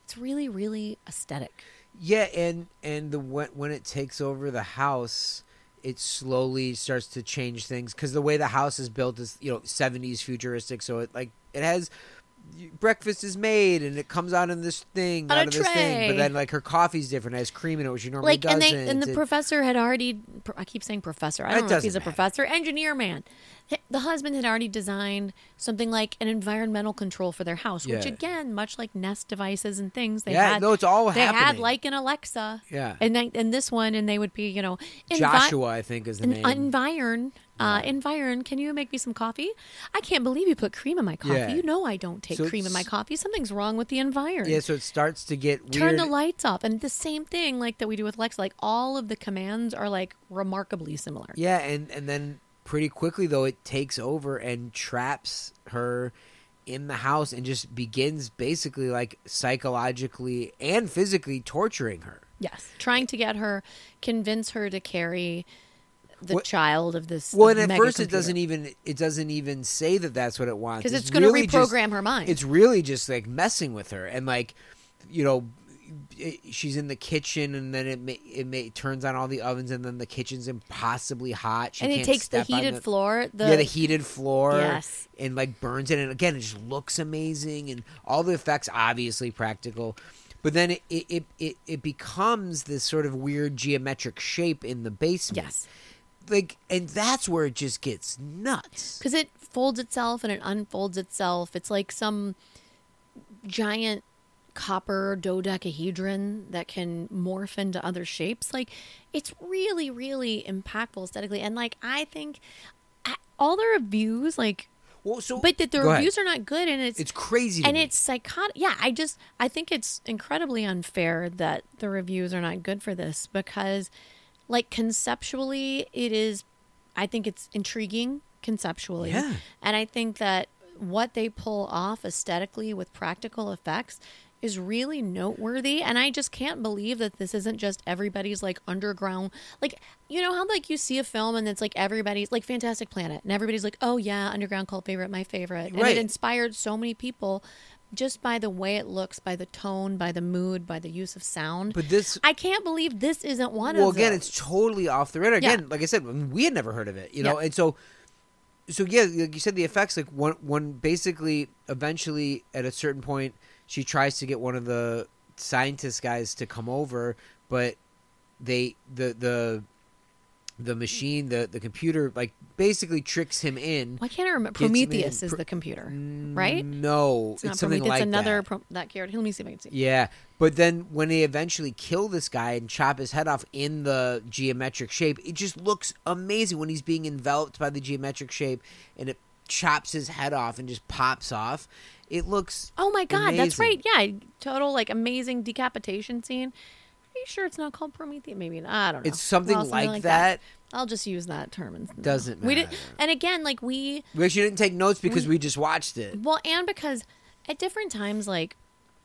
aesthetic. Yeah, and when it takes over the house, it slowly starts to change things because the way the house is built is 70s futuristic. So it has breakfast is made and it comes out in this thing, On a out of this thing. tray. But then like her coffee's different, it has cream in it, which she normally doesn't. And the professor had already. I keep saying professor. I don't know if he's a doesn't matter. professor, engineer man. The husband had already designed something like an environmental control for their house, which Yeah. again, much like Nest devices and things, they Yeah, had. no, it's all They had happening. like an Alexa. Yeah. And this one, and they would be Joshua, I think, is the name. Environ, can you make me some coffee? I can't believe you put cream in my coffee. Yeah. I don't take So cream in my it's- coffee. Something's wrong with the Environ. Yeah, so it starts to get weird. Turn the lights off. And the same thing like that we do with Alexa. Like all of the commands are like remarkably similar. Yeah, and then pretty quickly though it takes over and traps her in the house and just begins basically like psychologically and physically torturing her. Yes, trying to convince her to carry the child of this. Well, and at mega first computer. it doesn't even say that that's what it wants, because it's going to really reprogram her mind. It's really just like messing with her, and like, you know, she's in the kitchen, and then it turns on all the ovens, and then the kitchen's impossibly hot. She and it can't takes the step on heated floor. the heated floor, Yes. and like burns it, and again, it just looks amazing, and all the effects obviously practical. But then it becomes this sort of weird geometric shape in the basement. Yes. Like, and that's where it just gets nuts. Because it folds itself and it unfolds itself. It's like some giant copper dodecahedron that can morph into other shapes. Like, it's really, really impactful aesthetically. And like, I think all the reviews, like, Well, so but that the go ahead. reviews are not good, and It's crazy to and me. it's psychotic. Yeah, I think it's incredibly unfair that the reviews are not good for this, because like conceptually I think it's intriguing conceptually. Yeah. And I think that what they pull off aesthetically with practical effects is really noteworthy, and I just can't believe that this isn't just everybody's like underground, like, you know how like you see a film and it's like everybody's like Fantastic Planet and everybody's like, oh yeah, underground cult favorite, my favorite. And Right. it inspired so many people just by the way it looks, by the tone, by the mood, by the use of sound. But this, I can't believe this isn't one well, of again, those. it's totally off the radar. Again, Yeah. like I said, we had never heard of it, you know, Yeah. and so yeah, like you said, the effects, like one basically eventually at a certain point, she tries to get one of the scientist guys to come over, but the machine, the computer, like basically tricks him in. Why can't I remember? gets him in. Prometheus is the computer, right? No, It's not something Prometheus. like It's another that. that character. Let me see if I can see. Yeah, but then when they eventually kill this guy and chop his head off in the geometric shape, it just looks amazing when he's being enveloped by the geometric shape and it chops his head off and just pops off. It looks Oh my god, that's amazing. right. Yeah, total like amazing decapitation scene. Are you sure it's not called Prometheus? Maybe not. I don't know. It's something Well, like that. I'll just use that term. And Doesn't We did, matter. and again, like we We actually didn't take notes because we just watched it. well, and because at different times, like,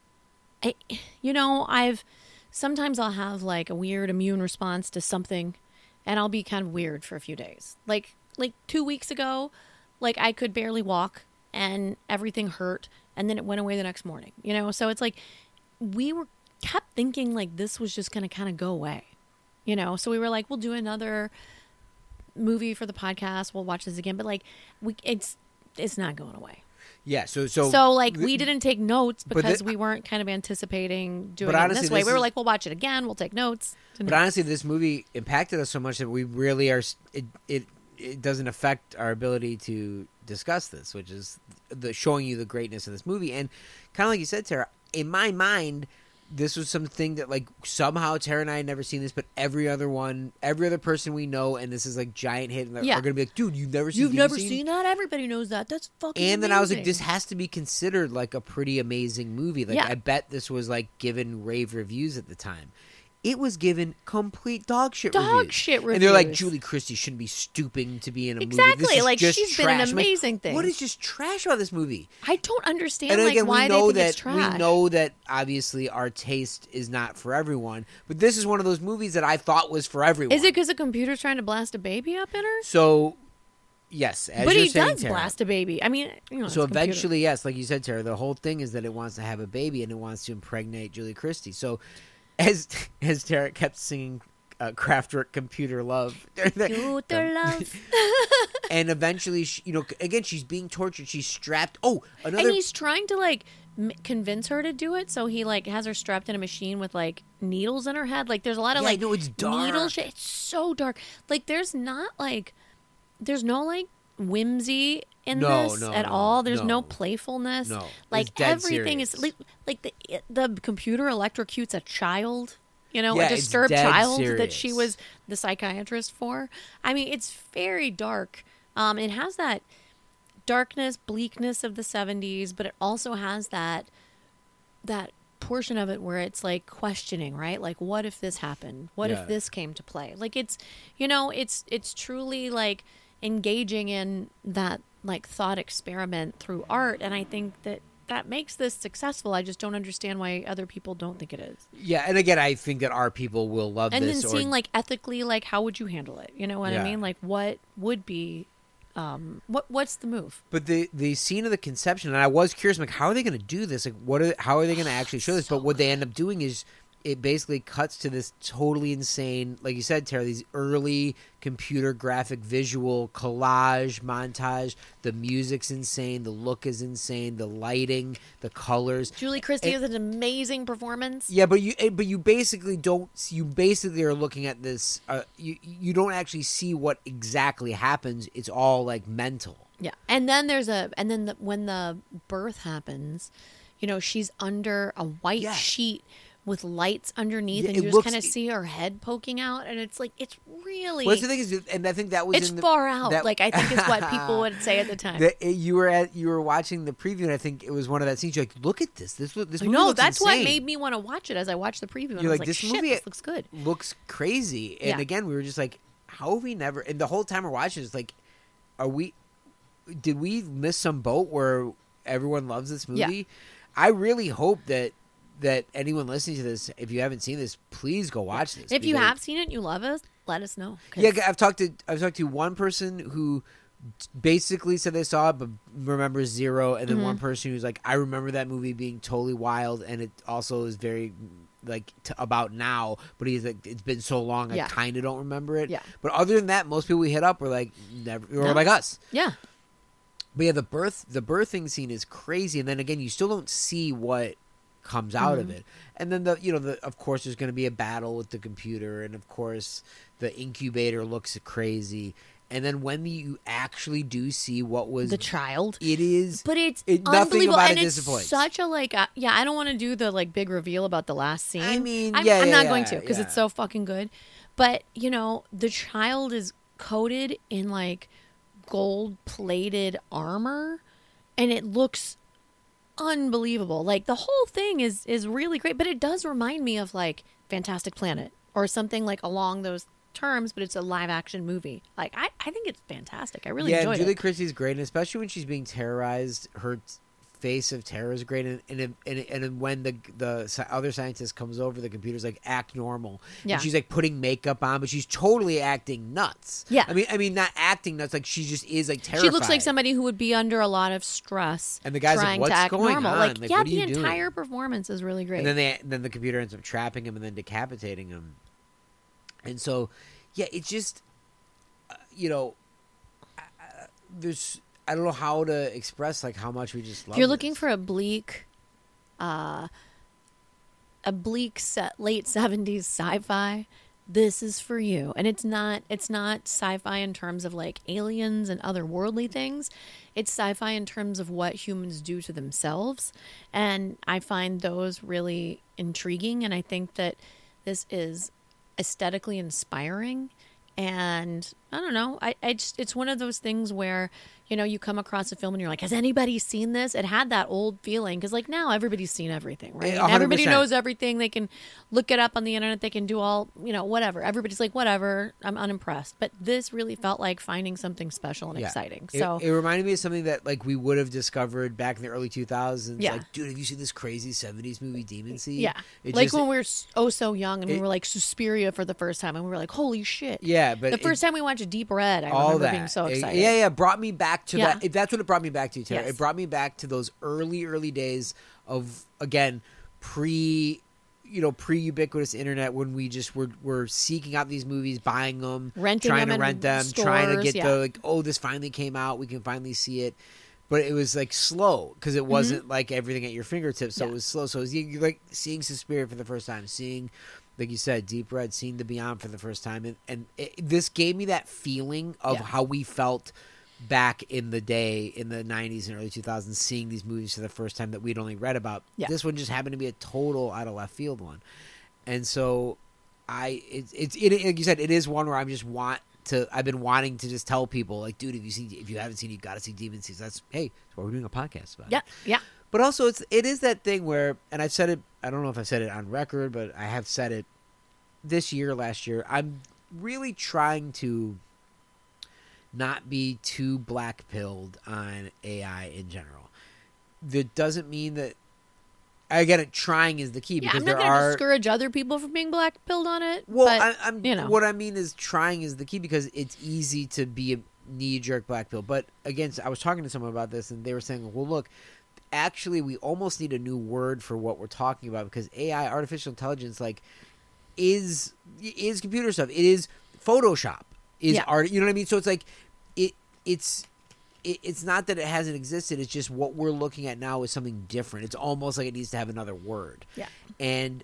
sometimes I'll have like a weird immune response to something, and I'll be kind of weird for a few days. Like 2 weeks ago, like I could barely walk and everything hurt, and then it went away the next morning. You know, so it's like we kept thinking like this was just going to kind of go away. You know, so we were like, we'll do another movie for the podcast. We'll watch this again, but like it's not going away. Yeah, so like we didn't take notes But because the- we weren't kind of anticipating doing But it honestly, this way. this We were is- like, we'll watch it again. We'll take notes. But honestly, this movie impacted us so much that we really are. It doesn't affect our ability to discuss this, which is showing you the greatness of this movie. And kind of like you said, Tara, in my mind, this was something that like somehow Tara and I had never seen this, but every other person we know, and this is like giant hit, and are Yeah. going to be like, dude, you've never seen. You've Theme never Scene? seen that? Everybody knows that. That's fucking And then I was like, amazing. this has to be considered like a pretty amazing movie. Like, Yeah. I bet this was like given rave reviews at the time. It was given complete dog shit shit And they're like, reviews. Julie Christie shouldn't be stooping to be in a movie. Exactly. This is Like, just she's been in trash. I'm like, amazing things. What is just trash about this movie? I don't understand And like again, why we they know think that it's trash. we know that obviously our taste is not for everyone, but this is one of those movies that I thought was for everyone. Is it because the computer's trying to blast a baby up in her? So? Yes, as But you're he saying, does Tara. blast a baby. I mean, you know, So it's a computer. eventually, yes, like you said, Tara, the whole thing is that it wants to have a baby and it wants to impregnate Julie Christie. So as Tara kept singing Kraftwerk Computer Love. Computer love. And eventually, again, she's being tortured. She's strapped. Oh, another. And he's trying to like convince her to do it, so he like has her strapped in a machine with like needles in her head. Like there's a lot of Yeah, I like know, it's dark. needle shit. It's so dark. Like there's no like whimsy in No, this no, at no, all. There's no. no playfulness. No, Like it's dead everything serious. is like the computer electrocutes a child. You know, Yeah, a it's disturbed dead child that she serious. was the psychiatrist for. I mean, it's very dark. It has that darkness, bleakness of the 70s, but it also has that portion of it where it's like questioning, right? Like, what if this happened? What Yeah. if this came to play? Like, it's, it's truly like engaging in that like thought experiment through art, and I think that makes this successful. I just don't understand why other people don't think it is. Yeah, and again, I think that our people will love And this. then seeing like ethically, like how would you handle it? You know what I Yeah. mean? Like what would be, what's the move? But the scene of the conception, and I was curious, I'm like, how are they going to do this? Like, how are they going to actually show this? So But what they end up doing is it basically cuts to this totally insane, like you said, Tara, these early computer graphic visual collage montage. The music's insane, the look is insane, the lighting, the colors. Julie Christie has an amazing performance. Yeah, but you basically don't. You basically are looking at this. You don't actually see what exactly happens. It's all like mental. Yeah, and then when the birth happens, you know, she's under a white Yeah. sheet with lights underneath, Yeah, and it you just looks- kind of see her head poking out, and it's like it's really. Well, that's the thing is, and I think that was It's in the, far out. that- Like I think is what people would say at the time. You were watching the preview, and I think it was one of that scenes. You're like, look at this. This movie No, looks that's insane. what made me want to watch it as I watched the preview. And You're I was like, like, this shit, movie this looks good. Looks crazy. And Yeah. again, we were just like, how have we never? And the whole time we're watching, it's like, did we miss some boat where everyone loves this movie? Yeah. I really hope that anyone listening to this, if you haven't seen this, please go watch this. If you because- have seen it, and you love us, let us know. 'Cause- Yeah, I've talked to one person who basically said they saw it but remembers zero, and then Mm-hmm. one person who's like, I remember that movie being totally wild, and it also is very like about now, but he's like, it's been so long, Yeah. I kind of don't remember it. Yeah. But other than that, most people we hit up were like, never, or No. like us. yeah, But yeah, the birthing scene is crazy, and then again, you still don't see what comes out Mm-hmm. of it. And then of course there's going to be a battle with the computer, and of course the incubator looks crazy. And then when you actually do see what was the child. it is, But it's nothing unbelievable, about and it it's disappoints. such a like. Yeah, I don't want to do the like big reveal about the last scene. I mean, I'm yeah, not yeah, going to because yeah. it's so fucking good. But you know, the child is coated in like gold-plated armor, and it looks unbelievable. Like the whole thing is really great. But it does remind me of like Fantastic Planet or something like along those terms, but it's a live action movie. Like I think it's fantastic. I really yeah, enjoyed Julie it. Christie's great, and especially when she's being terrorized, her face of terror is great. And then when the other scientist comes over, the computer's like, act normal. Yeah. And she's like putting makeup on, but she's totally acting nuts. Yeah. I mean not acting nuts, like she just is like terrified. She looks like somebody who would be under a lot of stress. And the guy's like, trying "What's to act going normal." on? Like, Like, yeah, what are the you doing? entire performance is really great. And then the computer ends up trapping him and then decapitating him. And so, yeah, it's just, there's, I don't know how to express like how much we just love. If you're looking this. for a bleak late 70s sci-fi, this is for you. And it's not sci-fi in terms of like aliens and otherworldly things. It's sci-fi in terms of what humans do to themselves. And I find those really intriguing. And I think that this is aesthetically inspiring. And I don't know, it's one of those things where, you know, you come across a film and you're like, has anybody seen this? It had that old feeling because like now everybody's seen everything, right? And everybody 100%. knows everything. They can look it up on the internet. They can do all, you know, whatever. Everybody's like, whatever, I'm unimpressed. But this really felt like finding something special and Yeah. exciting. It- So it reminded me of something that like we would have discovered back in the early 2000s. Yeah. Like, dude, have you seen this crazy 70s movie Demon Seed? yeah, It like just- when we were so young and we it- were like Suspiria for the first time and we were like, holy shit. Yeah, but The first time we watched Deep Red, I all remember that. being so It- excited. yeah, brought me back to Yeah. that. That's what it brought me back to, Tara. Yes. It brought me back to those early days of, again, pre-ubiquitous internet when we just were seeking out these movies, buying them, Renting trying them to in rent them, trying to stores, get yeah. the like, oh, this finally came out, we can finally see it. But it was like slow because it wasn't like everything at your fingertips, so Mm-hmm. Yeah. it was slow. So it was, you're like seeing Suspiria for the first time, seeing, like you said, Deep Red, seeing The Beyond for the first time, and this gave me that feeling of Yeah. how we felt back in the day in the 90s and early 2000s, seeing these movies for the first time that we'd only read about. Yeah. This one just happened to be a total out of left field one, and so like you said, it is one where I've been wanting to just tell people, like, dude, if you haven't seen it, you got to see Demon Seeds. That's why we're doing a podcast about it. Yeah. But also, it is that thing where, and I've said it, I don't know if I've said it on record, but I have said it last year, I'm really trying to not be too black-pilled on AI in general. That doesn't mean that, again, trying is the key, because I'm not going to discourage other people from being black-pilled on it. Well, but, what I mean is trying is the key, because it's easy to be a knee-jerk black-pill. But again, I was talking to someone about this, and they were saying, well, look, actually, we almost need a new word for what we're talking about, because AI, artificial intelligence, like, is computer stuff. It is Photoshop. Art. You know what I mean? So it's like it's not that it hasn't existed. It's just what we're looking at now is something different. It's almost like it needs to have another word. Yeah. And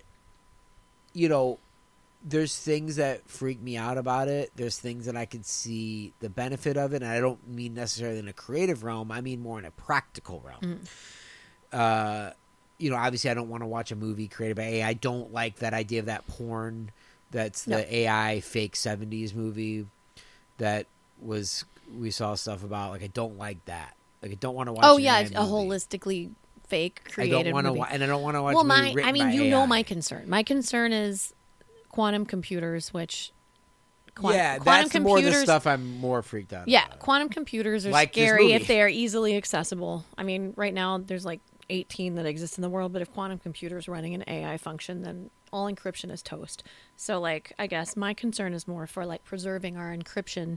there's things that freak me out about it. There's things that I can see the benefit of it, and I don't mean necessarily in a creative realm. I mean more in a practical realm. Obviously I don't want to watch a movie created by AI. I don't like that idea of that porn. That's the AI fake 70s movie that we saw stuff about. Like, I don't like that. Like, I don't want to watch. Oh yeah, a holistically fake created. I don't want to, and I don't want to watch. Well, my my concern. My concern is quantum computers, which. That's more the stuff I'm more freaked out. Yeah, about. Quantum computers are like scary if they are easily accessible. I mean, right now there's like 18 that exist in the world, but if quantum computers running an AI function, then all encryption is toast. So, like, I guess my concern is more for like preserving our encryption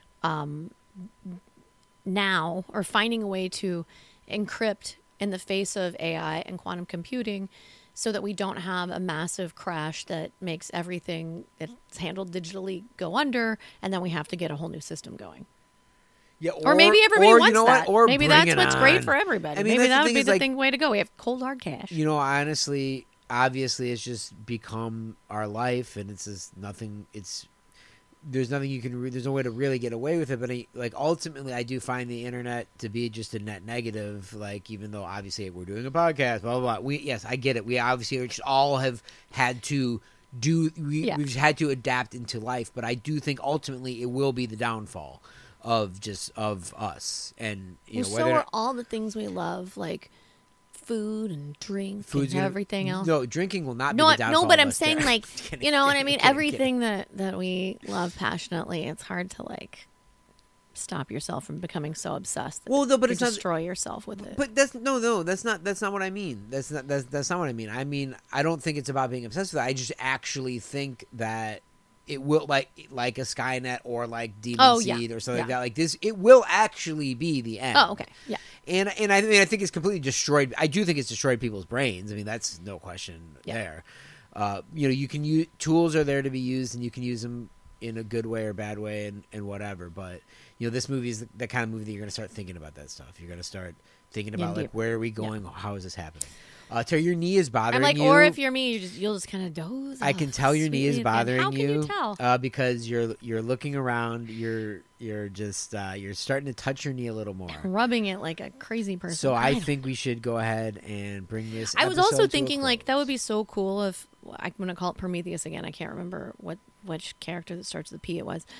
now, or finding a way to encrypt in the face of AI and quantum computing, so that we don't have a massive crash that makes everything that's handled digitally go under, and then we have to get a whole new system going. Yeah, or maybe everybody wants that. Or maybe that's what's great for everybody. I mean, maybe that would be the way to go. We have cold hard cash. Honestly, obviously, it's just become our life, and it's just nothing. There's nothing you can. There's no way to really get away with it. But ultimately, I do find the internet to be just a net negative. Like, even though obviously we're doing a podcast, blah blah blah. Yes, I get it. We obviously just all have had to do. We've had to adapt into life. But I do think ultimately it will be the downfall of us, and so are all the things we love, like food and drink and everything else. No, drinking will not be the downfall. No, but I'm saying what I mean. Everything that we love passionately, it's hard to like stop yourself from becoming so obsessed that you destroy yourself with it. But that's not what I mean. That's not what I mean. I mean, I don't think it's about being obsessed with it. I just actually think that it will, like a Skynet or like Demon Seed or something like that. Like this, it will actually be the end. Oh, okay, yeah. And I mean, I think it's completely destroyed. I do think it's destroyed people's brains. I mean, that's no question there. You can use tools are there to be used, and you can use them in a good way or bad way, and whatever. But this movie is the kind of movie that you're going to start thinking about that stuff. You're going to start thinking about like, where are we going? Yeah. How is this happening? Terry, your knee is bothering you. Or if you're me, you'll just kind of doze. I can tell your knee is bothering How can you tell? Because you're looking around. You're just you're starting to touch your knee a little more, rubbing it like a crazy person. So I think we should go ahead and bring this. I was also thinking like that would be so cool if I'm going to call it Prometheus again. I can't remember which character that starts with a P it was.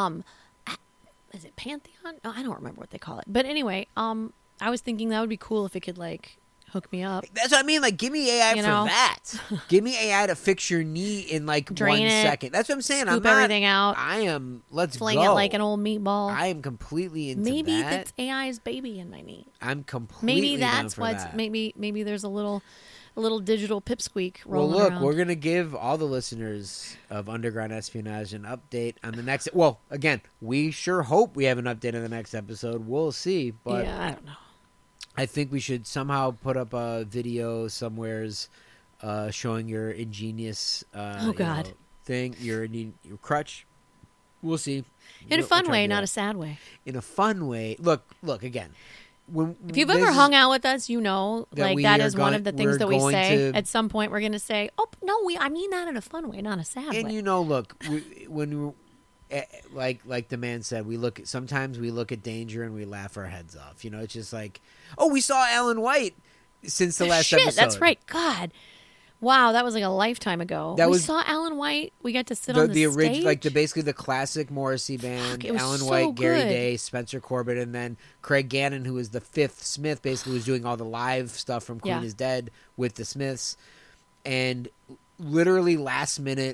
Is it Pantheon? Oh, I don't remember what they call it. But anyway, I was thinking that would be cool if it could like hook me up. That's what I mean. Like, give me AI for that. Give me AI to fix your knee in like Drain 1 it, second. That's what I'm saying. Scoop everything out. I am. Let's fling go. it like an old meatball. I am completely into maybe that. That's AI's baby in my knee. I'm completely. Maybe that's down for what's. that. Maybe there's a little digital pipsqueak rolling Well, look, around. we're gonna give all the listeners of Underground Espionage an update on the next. Well, again, we sure hope we have an update on the next episode. We'll see, but yeah, I don't know. I think we should somehow put up a video somewheres showing your ingenious thing, your crutch. We'll see. In a fun way, not a sad way. In a fun way. Look again. If you've ever hung out with us, that is one of the things that we say. At some point, we're going to say, "Oh no, I mean that in a fun way, not a sad way." And look, when like the man said, sometimes we look at danger and we laugh our heads off. It's just like, oh, we saw Alan White since the last episode. That's right. God, wow, that was like a lifetime ago. We saw Alan White. We got to sit on the stage. Like basically the classic Morrissey band. Alan White, Gary Day, Spencer Corbett, and then Craig Gannon, who was the fifth Smith, basically was doing all the live stuff from Queen is Dead with the Smiths. And literally last minute,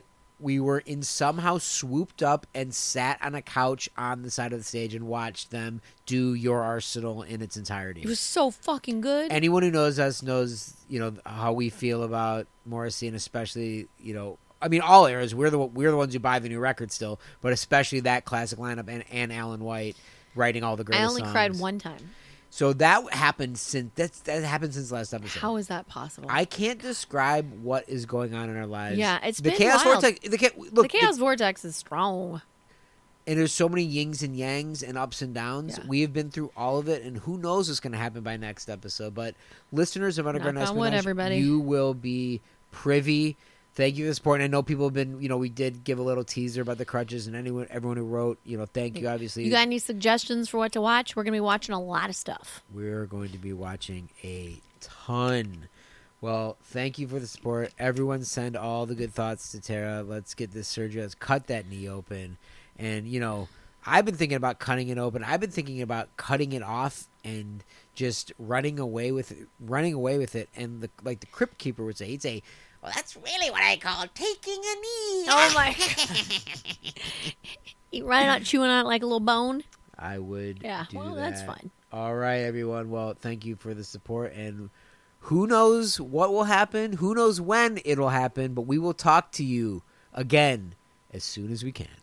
we were somehow swooped up and sat on a couch on the side of the stage and watched them do Your Arsenal in its entirety. It was so fucking good. Anyone who knows us knows, how we feel about Morrissey, and especially, I mean, all eras. We're the ones who buy the new record still, but especially that classic lineup and Alan White writing all the greatest songs. I only cried one time. So that happened since last episode. How is that possible? I can't describe what is going on in our lives. Yeah, it's the been Chaos wild. Vortex. The Chaos Vortex is strong. And there's so many yings and yangs and ups and downs. Yeah. We have been through all of it, and who knows what's going to happen by next episode. But listeners of Underground Knock on wood, Espionage, everybody. you will be privy. Thank you for the support. And I know people have been, we did give a little teaser about the crutches, and everyone who wrote, thank you, obviously. You got any suggestions for what to watch? We're going to be watching a lot of stuff. We're going to be watching a ton. Well, thank you for the support. Everyone send all the good thoughts to Tara. Let's get this surgery. Let's cut that knee open. And, I've been thinking about cutting it open. I've been thinking about cutting it off and just running away with it. And the Crypt Keeper would say, he'd say, well, that's really what I call taking a knee. Oh, my God. You running out, chewing on it like a little bone? I would do that. That's fine. All right, everyone. Well, thank you for the support. And who knows what will happen? Who knows when it'll happen? But we will talk to you again as soon as we can.